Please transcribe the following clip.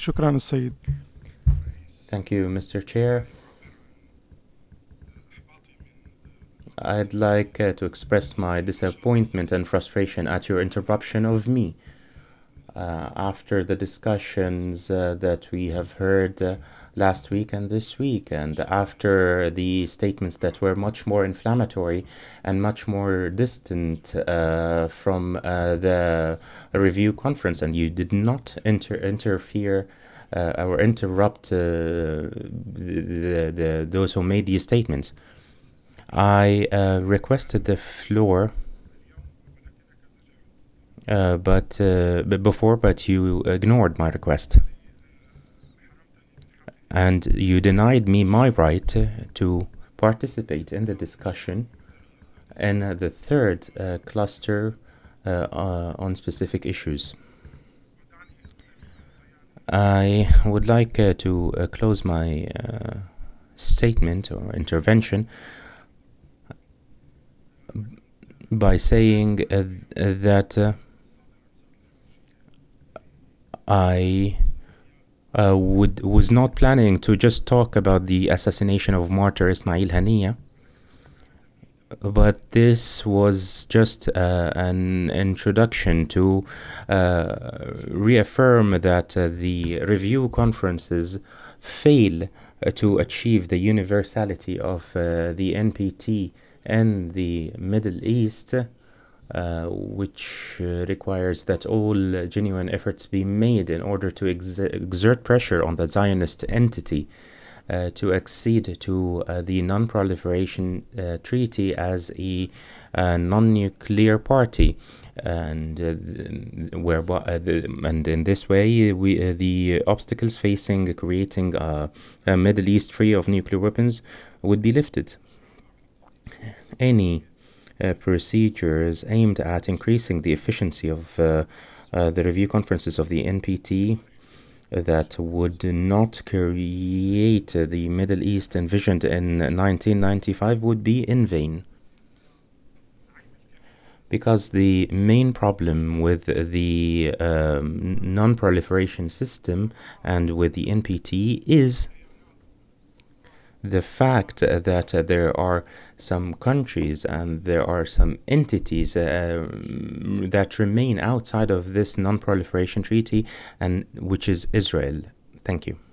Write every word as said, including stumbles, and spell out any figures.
شكرا السيد. Thank you, Mister Chair. I'd like uh, to express my disappointment and frustration at your interruption of me. Uh, after the discussions uh, that we have heard uh, last week and this week, and after the statements that were much more inflammatory and much more distant uh, from uh, the review conference, and you did not inter- interfere uh, or interrupt uh, the, the, those who made these statements. I uh, requested the floor uh, but, uh, but before, but you ignored my request. And you denied me my right to participate in the discussion in uh, the third uh, cluster uh, uh, on specific issues. I would like uh, to uh, close my uh, statement or intervention by saying uh, that uh, I uh, would was not planning to just talk about the assassination of martyr Ismail Haniyeh, but this was just uh, an introduction to uh, reaffirm that uh, the review conferences fail uh, to achieve the universality of uh, the N P T in the Middle East, uh, which uh, requires that all genuine efforts be made in order to ex- exert pressure on the Zionist entity uh, to accede to uh, the Non-Proliferation uh, Treaty as a uh, non-nuclear party. And uh, whereby, uh, the, and in this way, we uh, the obstacles facing creating uh, a Middle East free of nuclear weapons would be lifted. Any uh, procedures aimed at increasing the efficiency of uh, uh, the review conferences of the N P T that would not create the Middle East envisioned in nineteen ninety-five would be in vain. Because the main problem with the um, non-proliferation system and with the N P T is the fact that uh, there are some countries and there are some entities uh, that remain outside of this non-proliferation treaty, and which is Israel. Thank you.